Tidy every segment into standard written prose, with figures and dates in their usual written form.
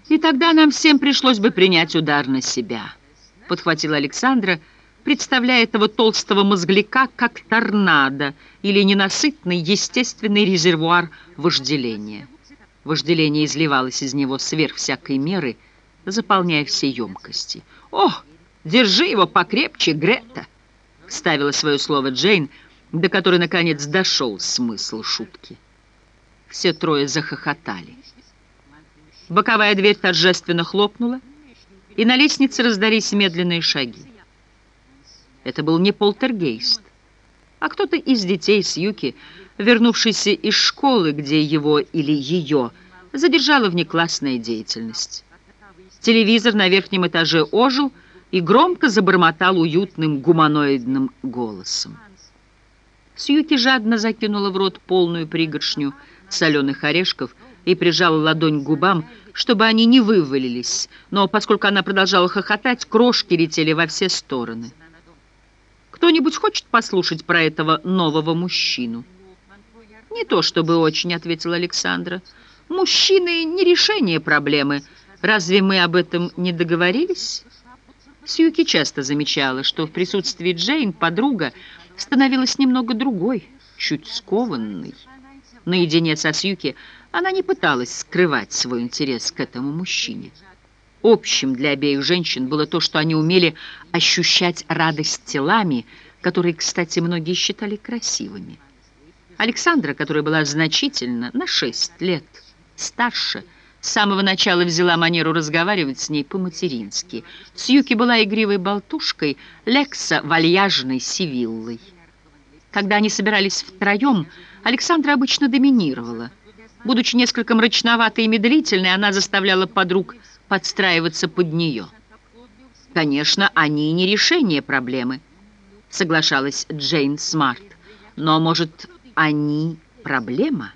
И тогда нам всем пришлось бы принять удар на себя, подхватила Александра, представляя этого толстого мозгляка как торнадо или ненасытный естественный резервуар вожделения. Вожделение изливалось из него сверх всякой меры, заполняя все емкости. «О, держи его покрепче, Грета!» — вставила свое слово Джейн, до которой, наконец, дошел смысл шутки. Все трое захохотали. Боковая дверь торжественно хлопнула, и на лестнице раздались медленные шаги. Это был не полтергейст, а кто-то из детей Сьюки, вернувшийся из школы, где его или ее задержала внеклассная деятельность. Телевизор на верхнем этаже ожил и громко забормотал уютным гуманоидным голосом. Сьюки жадно закинула в рот полную пригоршню соленых орешков и прижала ладонь к губам, чтобы они не вывалились, но поскольку она продолжала хохотать, крошки летели во все стороны. «Кто-нибудь хочет послушать про этого нового мужчину?» «Не то чтобы очень», — ответила Александра. «Мужчины — не решение проблемы. Разве мы об этом не договорились?» Сьюки часто замечала, что в присутствии Джейн подруга становилась немного другой, чуть скованной. Наедине со Сьюки она не пыталась скрывать свой интерес к этому мужчине. Общим для обеих женщин было то, что они умели ощущать радость телами, которые, кстати, многие считали красивыми. Александра, которая была значительно на 6 лет старше, с самого начала взяла манеру разговаривать с ней по-матерински. Сьюки была игривой болтушкой, Лекса — вальяжной сивиллой. Когда они собирались втроем, Александра обычно доминировала. Будучи несколько мрачноватой и медлительной, она заставляла подруг подстраиваться под нее. «Конечно, они не решение проблемы», — соглашалась Джейн Смарт. «Но, может, они проблема?»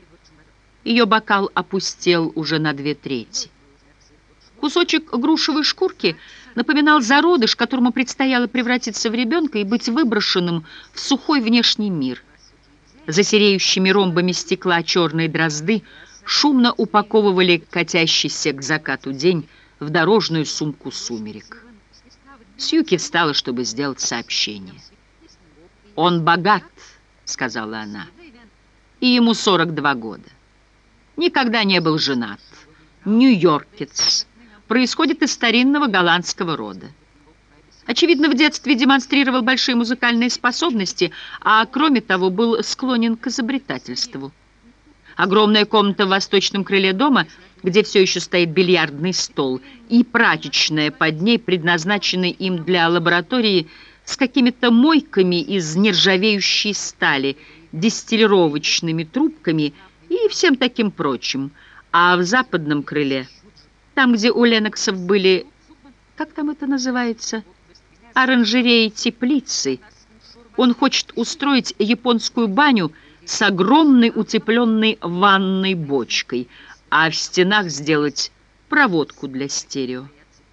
Ее бокал опустел уже на 2/3. Кусочек грушевой шкурки напоминал зародыш, которому предстояло превратиться в ребенка и быть выброшенным в сухой внешний мир. За сереющими ромбами стекла черные дрозды шумно упаковывали катящийся к закату день в дорожную сумку сумерек. Сьюки встала, чтобы сделать сообщение. «Он богат», — сказала она, — «и ему 42 года. Никогда не был женат. Нью-Йоркец. Происходит из старинного голландского рода. Очевидно, в детстве демонстрировал большие музыкальные способности, а кроме того был склонен к изобретательству. Огромная комната в восточном крыле дома, где все еще стоит бильярдный стол, и прачечная под ней, предназначенная им для лаборатории с какими-то мойками из нержавеющей стали, дистиллировочными трубками и всем таким прочим. А в западном крыле, там, где у Леноксов были, как там это называется, оранжереи-теплицы, он хочет устроить японскую баню с огромной утепленной ванной бочкой, а в стенах сделать проводку для стерео.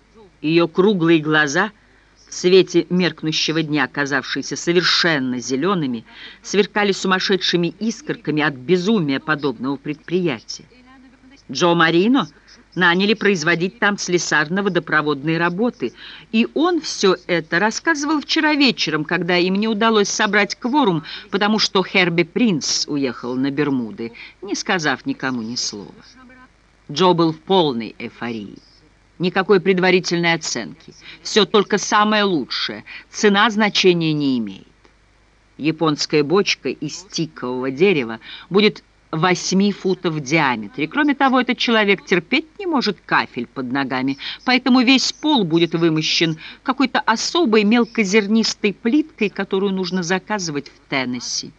Ее круглые глаза, в свете меркнущего дня, казавшиеся совершенно зелеными, сверкали сумасшедшими искорками от безумия подобного предприятия. Джо Марино наняли производить там слесарно-водопроводные работы, и он все это рассказывал вчера вечером, когда им не удалось собрать кворум, потому что Херби Принц уехал на Бермуды, не сказав никому ни слова. Джо был в полной эйфории. Никакой предварительной оценки. Все только самое лучшее. Цена значения не имеет. Японская бочка из тикового дерева будет 8 футов в диаметре. Кроме того, этот человек терпеть не может кафель под ногами, поэтому весь пол будет вымощен какой-то особой мелкозернистой плиткой, которую нужно заказывать в Теннесси.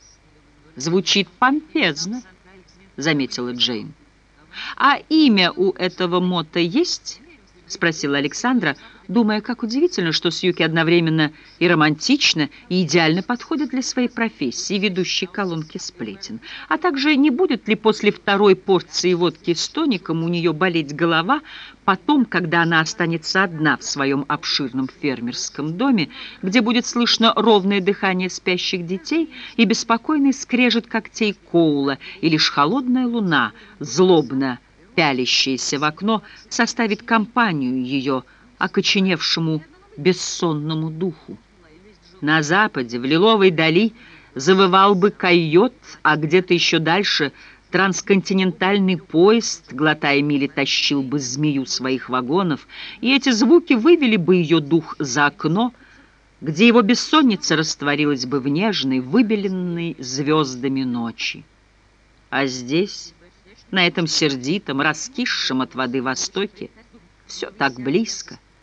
«Звучит помпезно», — заметила Джейн. «А имя у этого мотто есть?» — спросила Александра, думая, как удивительно, что Сьюки одновременно и романтично, и идеально подходит для своей профессии, ведущей колонки сплетен. А также не будет ли после второй порции водки с тоником у нее болеть голова потом, когда она останется одна в своем обширном фермерском доме, где будет слышно ровное дыхание спящих детей и беспокойный скрежет когтей Коула, и лишь холодная луна злобно пялящаяся в окно, составит компанию ее окоченевшему бессонному духу. На западе, в лиловой дали, завывал бы койот, а где-то еще дальше трансконтинентальный поезд, глотая мили, тащил бы змею своих вагонов, и эти звуки вывели бы ее дух за окно, где его бессонница растворилась бы в нежной, выбеленной звездами ночи. А здесь, на этом сердитом, раскисшем от воды востоке, все так близко.